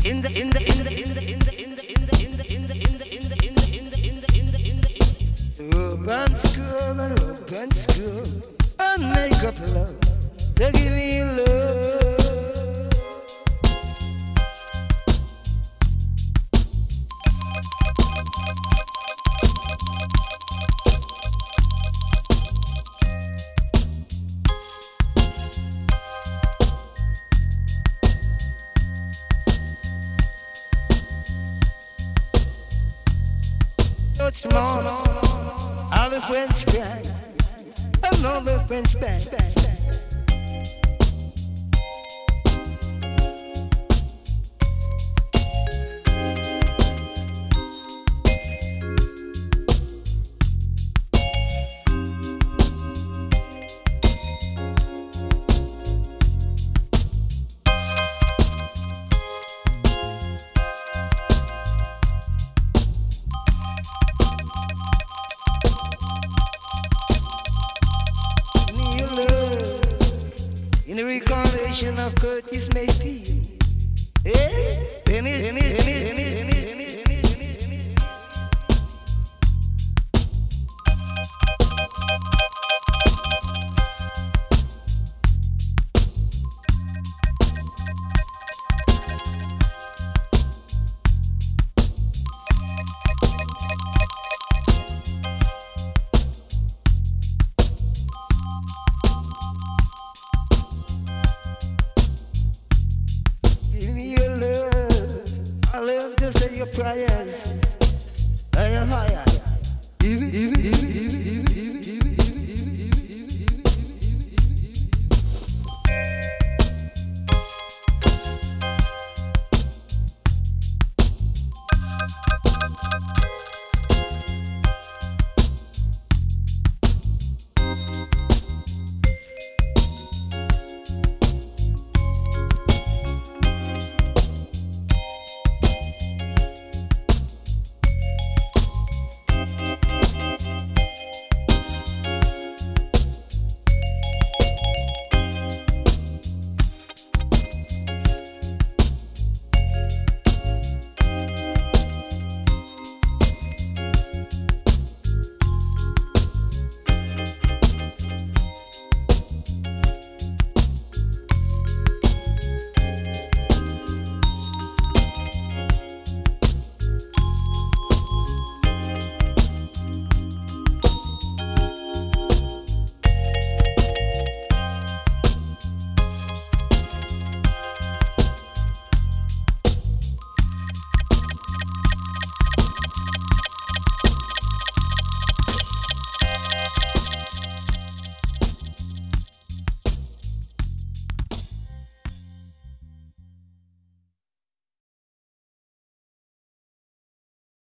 in the in the in the in the in the in the in the in the in the in the in the in the in the in the in the in the urban school and urban school and make up love. They give me love. Tomorrow, all the friends back, another friends back. In the recollection of Curtis Mayfield, give me your love. I love to say your prayers.